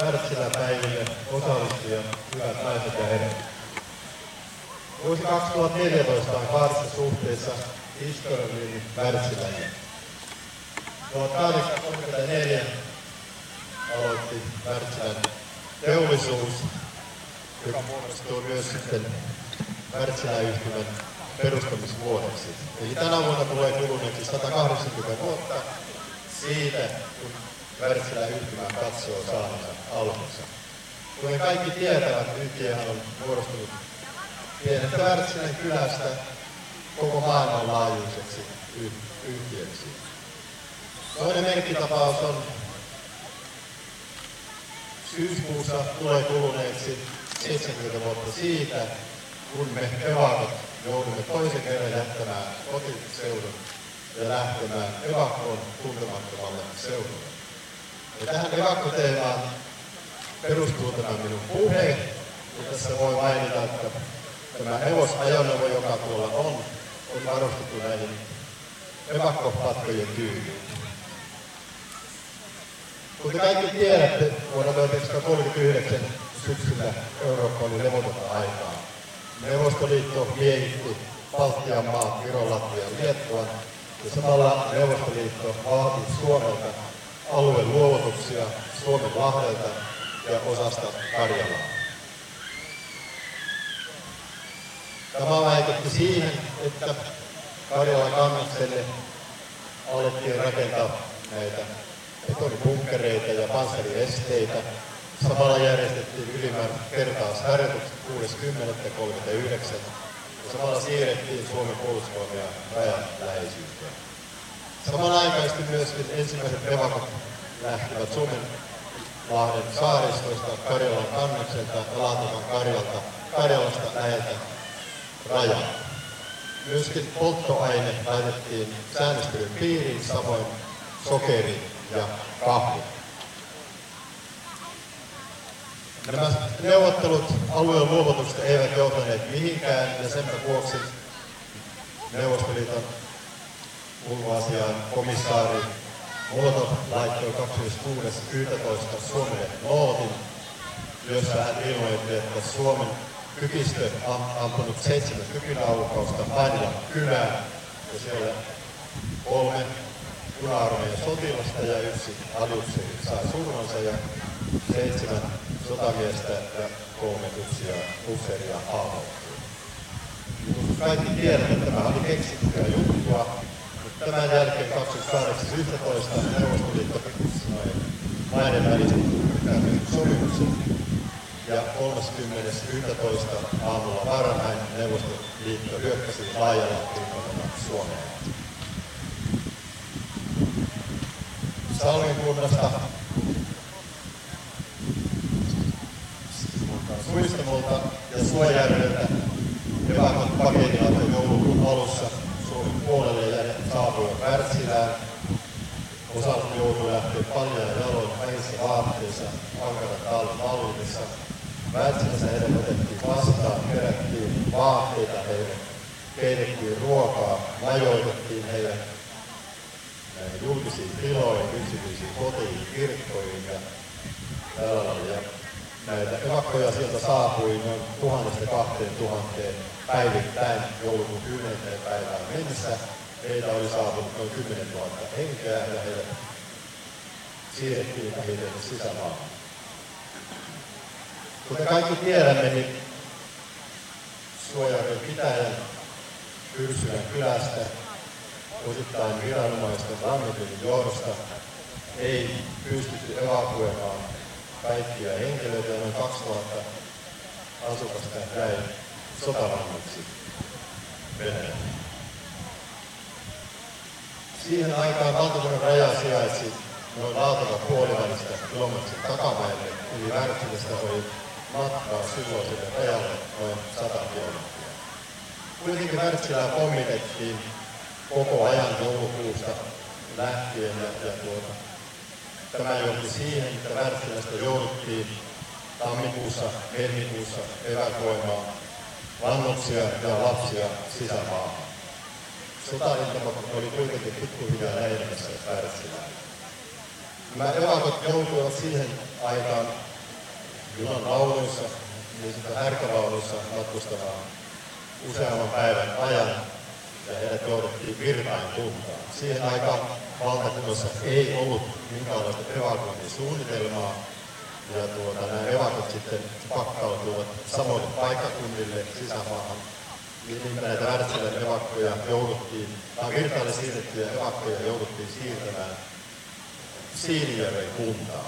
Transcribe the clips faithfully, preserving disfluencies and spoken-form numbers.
Wärtsiläpäiville osallistujat, hyvät naiset ja herrat. Vuosi kaksituhattaneljätoista on kahdessa suhteessa historiallinen Wärtsilälle. tuhatkahdeksansataakolmekymmentäneljä aloitti Wärtsilän teollisuus, joka muodostui myös sitten Wärtsilä-yhtymän perustamisvuodeksi. Eli tänä vuonna tulee kuluneeksi sata kahdeksankymmentä vuotta siitä, kun Wärtsilä-yhtymä katsoo saaneensa alkunsa. Kuten kaikki tietävät, yhtiöhän on muodostunut pienestä Wärtsilän kylästä koko maailmanlaajuiseksi yhtiöksi. Toinen merkkitapaus on syyskuussa tulee kuluneeksi seitsemänkymmentä vuotta siitä, kun me evakot joudumme toisen kerran jättämään kotiseudun ja lähtemään evakkoon tuntemattomalle seudulle. Ja tähän evakkoteemaan perustuu tämä minun puhe, ja tässä voi mainita, että tämä hevosajoneuvo, joka tuolla on, on varustettu näihin evakkopatkojen tyyliin. Kuten kaikki tiedätte, vuonna tuhatyhdeksänsataakolmekymmentäyhdeksän syksyllä Eurooppa oli levotonta aikaa. Neuvostoliitto miehitti Baltian maat, Viron, Latvian ja Liettuan, ja samalla Neuvostoliitto vaati Suomelta alueen luovutuksia Suomenlahdelta ja osasta Karjalaa. Tämä vaikutti siihen, että Karjalan kannakselle alettiin rakentaa näitä betonibunkkereita ja panssariesteitä. Samalla järjestettiin ylimääräiset kertausharjoitukset kuudes kymmenettä kolmekymmentäyhdeksän ja samalla siirrettiin Suomen puolustusvoimia rajan läheisyyteen. Samanaikaisesti myöskin ensimmäiset evakot lähtivät Suomenlahden saaristoista, Karjalan kannakselta ja Laatokan Karjalta, Karjalasta läheltä rajaa. Myöskin polttoaine laitettiin säännöstelyn piiriin, samoin sokeri ja kahvi. Nämä neuvottelut alueen luovutuksesta eivät johtaneet mihinkään, ja sen vuoksi Neuvostoliiton ulkoasiain komissaari Molotov laittoi kahdeskymmeneskuudes yhdestoista Suomelle nootin, jossa hän ilmoitti, että Suomen tykistö on ampunut seitsemän tykynauhausta Painilan kylään, ja siellä kolme puna-armeijan sotilasta ja yksi aliupseeri sai surmansa ja seitsemän sotamiestä ja kolme upseeria haavoittui. Kaikki tiedät, että tämä oli keksittyä juttua, mutta tämän jälkeen kahdeskymmeneskahdeksas yhdestoista Neuvostoliitto sanoi maiden välisen sopimuksen ja kolmaskymmenes yhdestoista aamulla varhain Neuvostoliitto hyökkäsi laajalla rintamalla Suomeen. Salmen kunnasta Suistamolta ja Suojärveltä evakot pakenivat joulukuun alussa Suomen puolelle ja saapuivat Wärtsilään. Osa joutui lähteä paljon ja jaloin vähissä vaatteissa ankaran talven vallitessa. Wärtsilässä heidät otettiin vastaan, kerättiin vaatteita heille, keitettiin ruokaa, majoitettiin heidät näihin julkisiin tiloihin, yksityisiin kotiin, kirkkoihin ja tällä lailla. Näitä evakkoja sieltä saapui noin tuhannesta kahteen tuhanteen päivittäin joulukuun kymmenenteen päivään mennessä. Heitä oli saapunut noin kymmenen tuhatta henkeä ja heidät siirrettiin vähitellen sisämaahan. Kuten kaikki tiedämme, niin Suojärven pitäjän Pyrsylän kylästä osittain viranomaisten langetelun johdosta ei pystytty evakuoimaan kaikkia henkilöitä ja noin kaksituhatta asukasta jäi sotavangiksi Venäjälle. Siihen aikaan valtakunnan raja sijaitsi noin Laatokan puolivälistä kilometrin takamäelle, eli Wärtsilästä oli matkaa silloiselle rajalle noin sata kilometriä. Kuitenkin Wärtsilää pommitettiin koko ajan joulukuusta lähtien ja, ja tuota, tämä johti siihen, että Wärtsilästä jouduttiin tammikuussa, helmikuussa evakuoimaan vannoksia ja lapsia sisämaahan. Sotarintama oli kuitenkin pikkuhiljaa lähenemässä Wärtsilää. Nämä evakot joutuivat siihen aikaan junan vaunuissa, niin sitä härkävaunuissa matkustamaan useamman päivän ajan ja heidät jouduttiin Virtain kuntaan. Siihen aikaan valtakunnassa ei ollut minkäänlaista evakuoinnin suunnitelmaa ja tuota, nämä evakot sitten pakkautuivat samoille paikkakunnille sisämaahan. Niin näitä Wärtsilän evakkoja jouduttiin, tai Virtaille siirrettyjä evakkoja jouduttiin siirtämään Siilijärven kuntaan.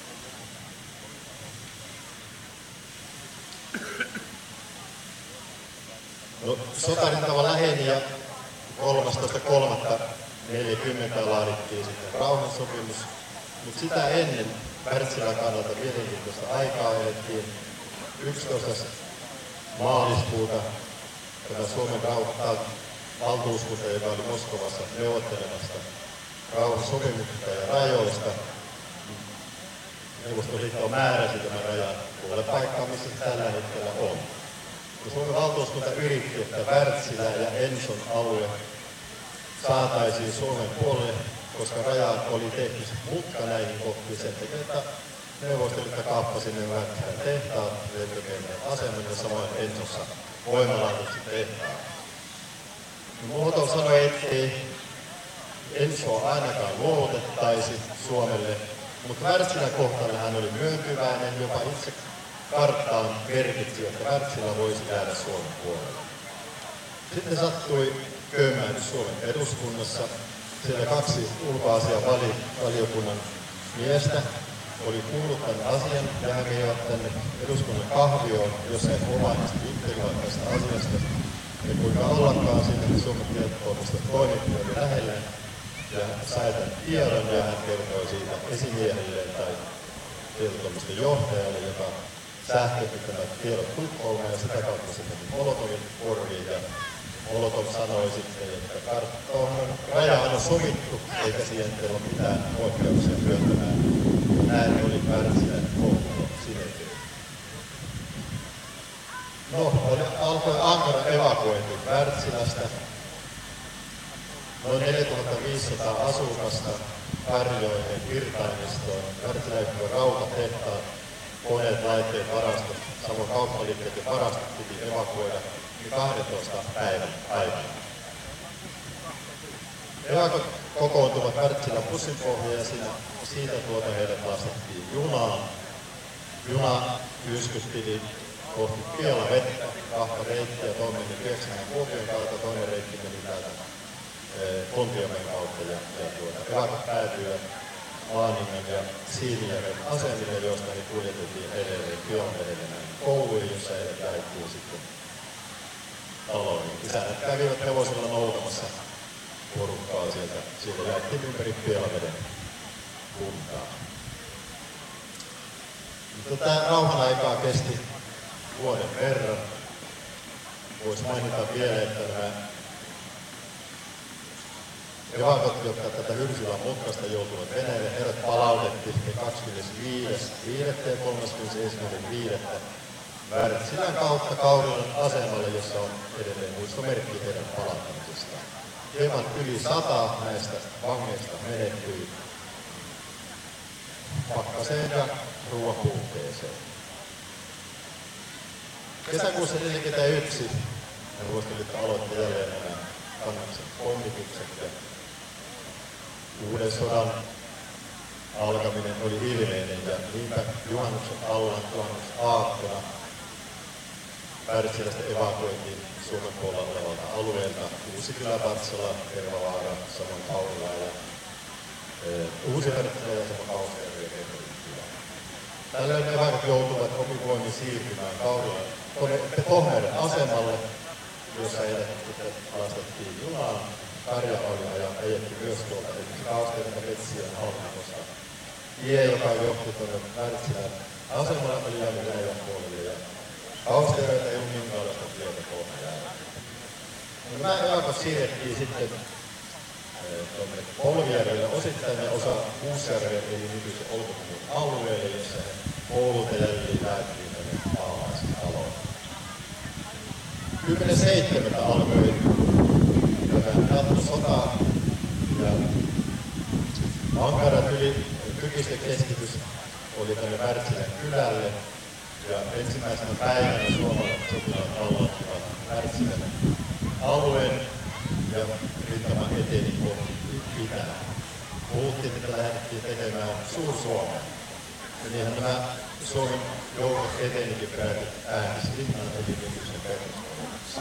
No, sotarintama läheni ja kolmastoista kolmatta neljäkymmentä laadittiin sitten rauhansopimus, mutta sitä ennen Wärtsilän kannalta mielenkiintoista aikaa elettiin yksitoista maaliskuuta tätä Suomen rauhan valtuuskunta, joka oli Moskovassa neuvottelemassa rauhansopimuksista ja rajoista. Neuvostoliitto määräsi tämän rajan tuolle paikkaan, missä se tällä hetkellä on. Ja Suomen valtuuskunta yritti, että Wärtsilä ja Enson alue saataisiin Suomen puolelle, koska rajaan oli tehty mutka näihin kohtiin sen takia, että Neuvostoliitto kaappasi ne Wärtsilän tehtaat, lentokentän aseman ja samoin Ensossa voimalaitoksen tehtaat. Muoto sanoi, ettei Ensoa ainakaan luovutettaisi Suomelle, mutta Wärtsilän kohtalla hän oli myöntyväinen, jopa itse karttaan merkitsi, että Wärtsilä voisi jäädä Suomen puolelle. Sitten sattui köymään Suomen eduskunnassa. Siellä kaksi ulkoasiainvaliokunnan miestä oli kuullut tämän asian ja he veivät tänne eduskunnan kahvioon, jossa he omaisesti juttelivat tästä asiasta. Ja kuinka ollakaan sinne Suomen tietotoimisto toimitti oli lähellä ja sai tämän tiedon ja hän kertoi siitä esimiehelleen tai tietotoimiston johtajalle, joka sähkötti tämän tiedot Tukholmaan ja sitä kautta sitten Molotovin korviin. Ja Molotov sanoi sitten, että karttoon raja on sovittu eikä siihen ole mitään poikkeuksia myöntämään. Näin oli Wärtsilän kohtalo sinetti. No, alkoi ankara evakuointi Wärtsilästä. Noin neljätuhattaviisisataa asukasta Karjoihin, Virtaimistoon, Wärtsilän rautatehtaat, koneet, laitteet, varastot, samoin kauppaliikkeet ja varastot piti evakuoida kaksitoista päivän aikana. Evakot kokoontuvat Wärtsilän bussin pohjaan ja siinä, siitä tuota heidät lastattiin junaan. Juna yskytteli kohti Pielavettä, kahta reittiä, toinen meni Pieksämään Kuopion kautta, toinen reitti meni täältä Kontiomäen kautta ja, ja tuota, evakot päätyivät Maaningan ja Siilijärven asemille, joista he kuljetettiin edelleen kilometrille kouluihin, jossa heidät lähdettiin sitten taloihin. Isännät kävivät hevosilla noutamassa porukkaa sieltä. Siitä jaettiin ympäri Pielaveden kuntaa. Mutta tämä rauhan aikaa kesti vuoden verran. Voisi mainita vielä, että nämä evakot, jotka tätä Hyrsylän mutkasta joutuvat Venäjälle, heidät palautettiin kahdeskymmenesviides viidettä ja kolmaskymmenesensimmäinen viidettä Wärtsilän kautta Kaurilan asemalle, jossa on edelleen muistomerkki heidän palauttamisestaan. Hieman yli sata näistä vangeista menehtyi pakkaseen ja ruoan puutteeseen. Kesäkuussa neljäkymmentäyksi Neuvostoliitto aloitti jälleen nämä kannaksen pommitukset ja uuden sodan alkaminen oli ilmeinen ja niinpä juhannuksen alla, juhannuksen aattona Wärtsilästä evakuoitiin Suomen puolella olevalta alueelta Uusikylä, Vatsala, Tervavaara, samoin Kaurila ja e, Uusi-Wärtsilä ja samoin Kausjärvi ja Kehrikkylä. Tällöin evakot joutuvat omivoimin siirtymään Kaurilan Tohmeren asemalle, jossa heidät sitten lastattiin junaan. Karjaolia ja ajettiin myös tuolta esimerkiksi Kausjärven ja Metsien hallinnosta. Tie, joka johti tuonne Wärtsilän asemalle, oli jäänyt Venäjän puolelle ja Kausjärveltä ei ollut minkäänlaista tietä Tohmerelle. No, nämä evakot siirrettiin sitten tuonne Polvijärvelle osittain ja osa Uusjärvelle eli nykyisen Olkopuun alueelle, jossa he koululta jälleen lähtiin tänne maalaistaloon. kymmenes seitsemättä alkoi tämä jatkosota ja Ankaran yli tykistö keskitys oli tänne Wärtsilän kylälle Ja ensimmäisenä päivänä suomalaiset sotilaat valloittivat Wärtsilän alueen ja rintama eteni kohti itään. Puhuttiin, että lähdettiin tekemään Suur-Suomea. Ja niinhän nämä Suomen joukot etenikin peräti Ääneslinnan eli nykyisen Petroskoulassa.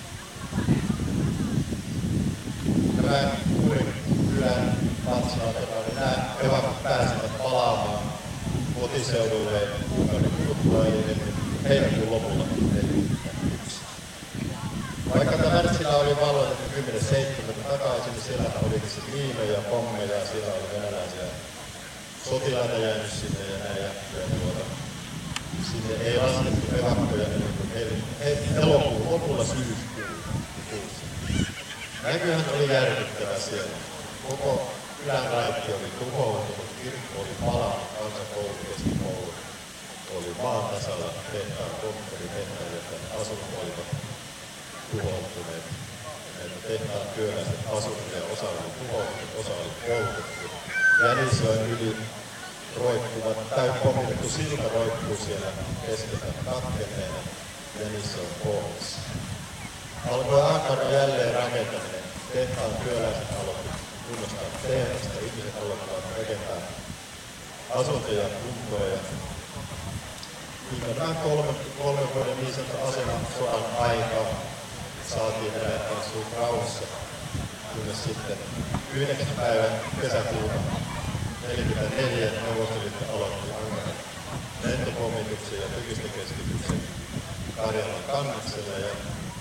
Nämä Kuurin kylän patsaat, nämä evakot pääsivät palaamaan kotiseudulle kuukauden kuluttua, eli heinäkuun lopulla neljäkymmentäyksi. Vaikka tämä Wärtsilä oli valloitettu kymmenen seitsemättä takaisin, niin siellä oli miinoja ja pommeja, ja siellä oli venäläisiä sotilaita jäänyt sinne ja näin. Ja tuota, sinne ei laskettu evakkoja ennen kuin elokuun lopulla syyskuussa. Näkyhän oli järkyttävä siellä. Koko kylän kaikki oli tuhoutunut, kirkko oli palannut, kansakoulu, keskikoulu oli maan tasalla, tehtaan konttori, tehtaan, joten asunnot olivat tuhoutuneet. Näitä tehtaan työläiset asuttu ja osa oli tuhoutunut, osa oli poltettu. Jänisjoen yli roikkuvat, tai pommitettu silta roikkuu siellä keskellä katkenneena Jänisjoen pohjassa. Alkoi ankara jälleen rakentaminen. Tehtaan työläiset aloittivat kunnostaa tehdasta, ihmiset aloittavat rakentaa asuntoja kuntoa ja viimeistään kolme, kolme vuoden niin sanottu aseman sodan aikaa saatiin elämään suut rauhassa, kunnes sitten yhdeksäs päivän kesäkuuta neljäkymmentäneljä Neuvostoliitto aloitti ankaran lentopommituksen ja tykistökeskityksen Karjalan kannaksella ja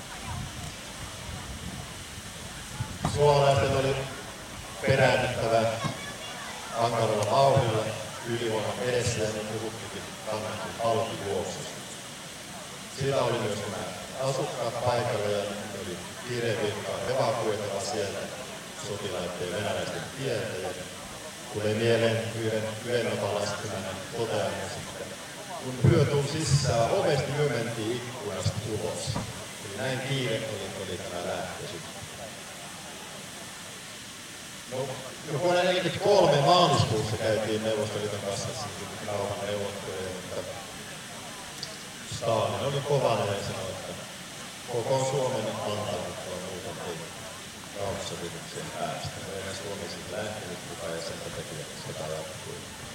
suomalaisten oli peräännyttävä ankaralla vauhdilla ylivoiman edessä ja ne puhuttikin kannattiin alkujuoksusta. Sillä oli myös nämä asukkaat paikalla ja oli kiirevirkkaan evakuoitava sieltä sotilaiden ja venäläisten tieltä. Ja tuli mieleen yhden yhdennotan laskeminen toteamaan sitten. Kun hyö tuli sisään, ovesti hyö mentiin ikkunasta ulos. Eli näin kiire oli, oli tämä lähtö sitten. No, vuonna tuhatyhdeksänsataaneljäkymmentäkolme maaliskuussa käytiin Neuvostoliiton kanssa rauhan neuvotteluja, mutta Stalin oli kovana ja sanoi, että koko Suomen antanut on muuten ei rauhansopimukseen päästä. Eihän Suomi sitten lähtenyt mukaan ja sen takia sota jatkui.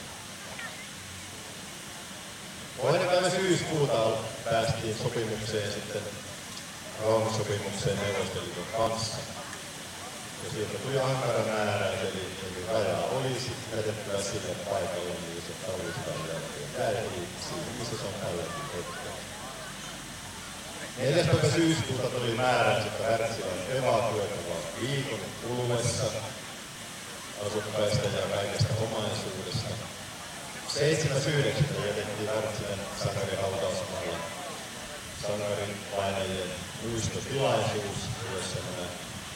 Toinen päivä syyskuuta päästiin sopimukseen sitten rauhansopimukseen Neuvostoliiton kanssa. Ja sieltä tuli ankara määräys, eli, eli rajaa olisi jätettävä sille paikalle, niin se talvistaan jälkeen jäi, eli siinä missä se on tälläkin hetkellä. neljästoista syyskuuta tuli määräys, että Wärtsilä on evakuoitava viikon kuluessa asukkaista ja kaikesta omaisuudesta. seitsemäs yhdeksättä jätettiin Wärtsilän sankarin hautausmaalla sankarin painajien muistotilaisuus, jossa nämä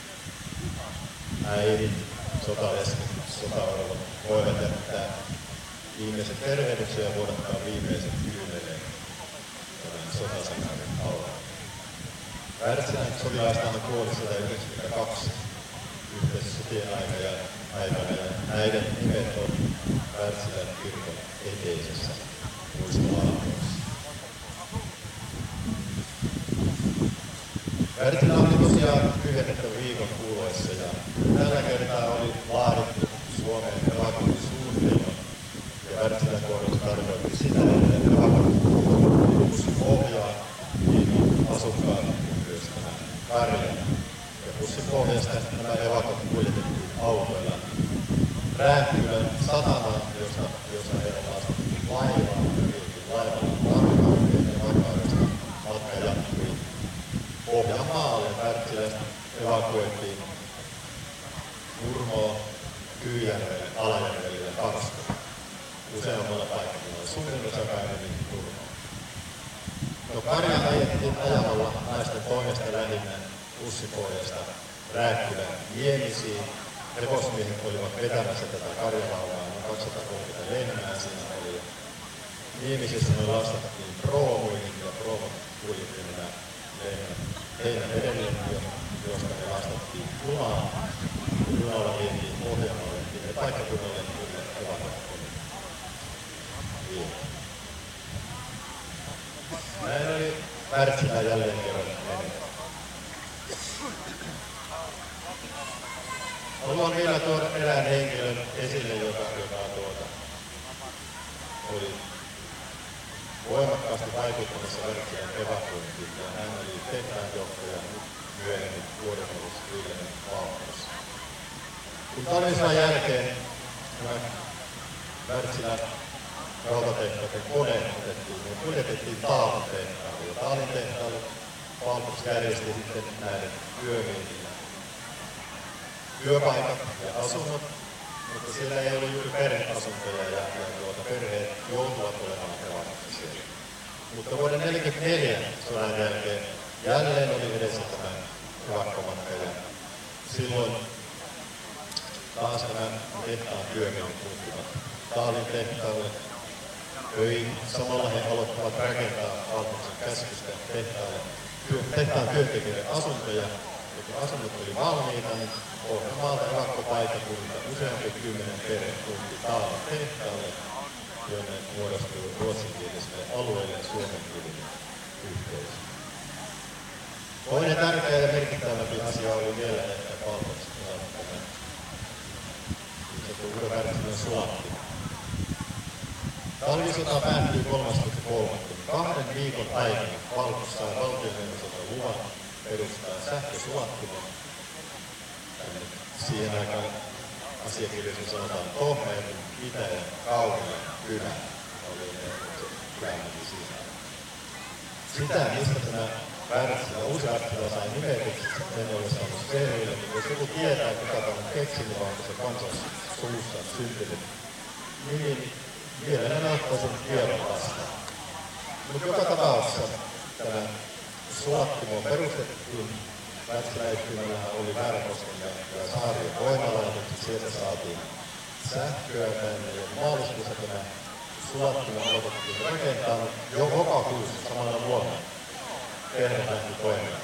äidit, sotalesket, sotaorvot voivat jättää viimeiset tervehdyksen ja vuodattaa viimeiset kyyneleen tämän sotasakarin alla. Wärtsilän sotilaistahan kuoli sata yhdeksänkymmentäkaksi yhteissotien aikana ja näiden nimet on Wärtsilän kirkon eteisessä muistolaakoissa. Wärtsilä oli tosiaan lyhennetty viikon kuluessa ja tällä kertaa oli laadittu Suomen evakuointisuunnitelma ja Wärtsilän kohdalla tarkoitti sitä, että evakuointi ohjaa niin asukkaat kuin myös tämä Karjala. Ja bussipohjasta nämä evakot kuljetettiin autoilla Rääkkylän satamaan, josta, jossa heidän lastattiin laivaan ja vietiin laivalla varkauteen ja varkaudesta matka jatkui Pohjanmaalle. Wärtsilästä evakuoitiin Nurmoa, Kyyjärvelle, Alajärvelle ja Karstoon. Useammalla paikkakunnalla suurin osa käymeni Nurmoa. No Karjaan ajettiin ajamalla naisten toimesta lähinnä bussipohjasta Rääkkylän Niemisiin. Hevosmiehet olivat vetämässä tätä Karjalauvaa, noin kaksisataakolmekymmentä lehmää siinä oli. Niemisessä ne lastattiin proomuihin ja proomut kuljetti nämä lehmät heidän edelleen, josta ne lastattiin junaan. Junalla vietiin Pohjanmaalle ja paikkakunnalle kyllä evakot oli. Wärtsilä jälleen kerran menee. Haluan vielä tuoda erään henkilön esille, joka, joka tuota, oli voimakkaasti vaikuttamassa Wärtsilän evakuointiin, ja hän oli tehtaanjohtaja myöhemmin vuodenvuorossa Vilhelm Valkos. Kun talvisodan jälkeen nämä Wärtsilän rautatehtaiden koneet otettiin, niin kuljetettiin Taalin tehtaalle. Ja Taalin tehtaalle Valkos järjesti sitten näiden työmiehille työpaikat ja asunnot, mutta siellä ei ollut juuri perheasuntoja ja, ja tuota, perheet joutuvat olemaan evakuossa siellä. Mutta vuoden tuhatyhdeksänsataaneljäkymmentäneljä sodan jälkeen jälleen oli edessä tämä evakkomatka ja silloin taas nämä tehtaan työmiehet muuttuvat Taalin tehtaalle. Öin samalla he aloittavat rakentaa Valkoksen käskystä tehtaalle työ, tehtaan työntekijöiden asuntoja. Ja kun asunnot oli valmiita, niin Pohjanmaalta evakkopaikkakunta useampi kymmenen perhe tunti Taalin tehtaalle, jonne muodostui ruotsinkieliselle alueelle suomenkielinen yhteisö. Toinen tärkeä ja merkittävämpi asia oli vielä, että Valkoksen osalta tämä uuden Wärtsilän sulatti. Talvisota päättyi kolmastoista kolmatta Kahden viikon aikana Valkos sai valtioneuvostolta luvan perustaa sähkösulattimen. Siihen aikaan asiakirjassa sanotaan Tohmeen, Itä- ja Kauhajoen kylä oli ne kylänkin sisään. Sitä, mistä tämä Wärtsilä, uusi Wärtsilä sai nimetyksi, sen ei ole saanut selville. Jos joku tietää, kuka tämän keksinyt, vaan se kansas suussa syntynyt nimi, vielä nämä ottaisin tiedon vastaan. Mutta joka tapauksessa tämä sulattimo perustettiin. Wärtsiläyhtiöllä oli Värkosken ja, ja Saarien voimalaitos, sieltä saatiin sähköä tänne ja maaliskuussa tämä sulattimo aloitettiin rakentaa jo lokakuussa samana vuonna. Perhe lähti toimimaan.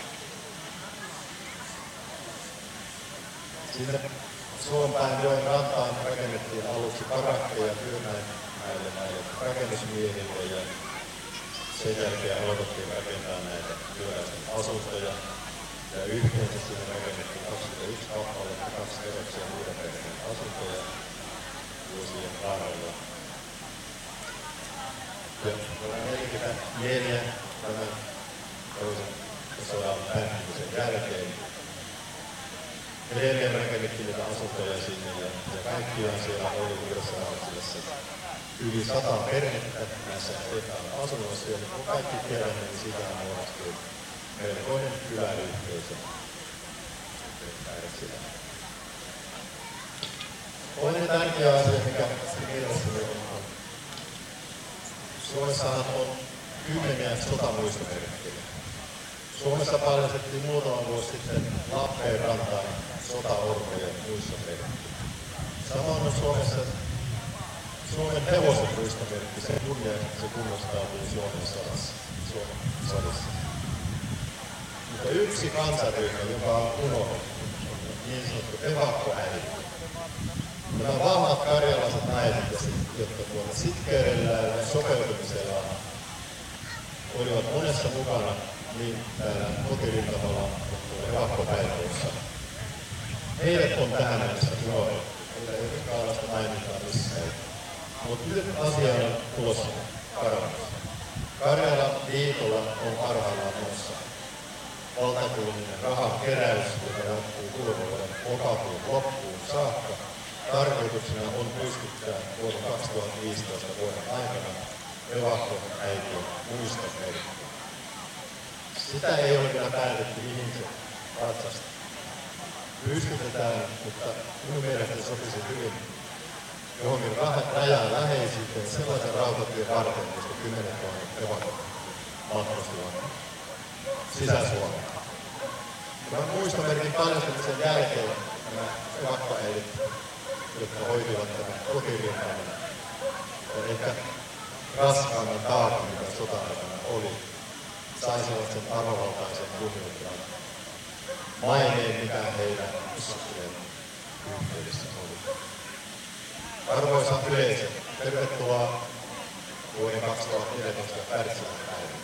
Sinne Suompäin joen rantaan rakennettiin aluksi parakkeja työmäille näille rakennusmiehille ja sen jälkeen aloitettiin rakentaa näitä työläisten asuntoja. Ja yhteensä siinä rakennettiin kaksikymmentäyksi kappaletta, kaksi kerroksia muiden perheen asuntoja vuosien varrella. Ja vuonna neljäkymmentäneljä tämän toisen sodan päättymisen jälkeen edelleen rakennettiin niitä asuntoja sinne ja, ja kaikkiaan siellä oli Uudessa Wärtsilässä yli sata perhettä näissä tehtaan asunnoissa. Ja kun kaikki tiedämme, niin siitä muodostui melkoinen kyläyhteisö. Toinen tärkeä asia, mikä mielestäni on, Suomessahan on kymmeniä sotamuistomerkkejä. Suomessa paljastettiin muutama vuosi sitten Lappeenrantaan sotaorpojen muistomerkki. Samoin on Suomessa Suomen hevosen muistomerkki, sen kunniaksi se kunnostautui Suomen sodassa. Suomen sodassa. Mutta yksi kansaryhmä, joka on unohdettu, on niin sanottu evakkoäidit. Nämä vahvat karjalaiset äidit, jotka tuolla sitkeydellään ja sopeutumisellaan olivat monessa mukana niin täällä kotirintamalla kuin evakkopäivässä. Heidät on tähän mennessä unohdettu. Heillä ei ole minkäänlaista mainintaa missään. Mutta nyt asia on tulossa parannus. Karjalan liitolla on parhaillaan menossa valtakunnallinen rahan keräys, joka jatkuu kuluvan vuoden lokakuun loppuun saakka. Tarkoituksena on pystyttää vuoden kaksituhattaviisitoista vuoden aikana evakkoäitien muistomerkki. Sitä ei ole vielä päätetty, mihin se ratsastaa. Pystytetään, mutta minun mielestäni sopisi hyvin johonkin rajan läheisyyteen sellaisen rautatien varten, koska kymmenen tuhatta evakot matkustivat Sisä-Suomeen. Tämän muistomerkin paljastamisen jälkeen nämä evakkoäidit, jotka hoitivat tämän kotirintaman, ja ehkä raskaamman taakan, mitä sota-aikana oli, saisivat sen arvovaltaisen kunnioittavan maineen, mikä heidän sotien yhteydessä oli. Arvoisa yleisö, tervetuloa vuoden kaksituhattaneljätoista Wärtsilän päivään.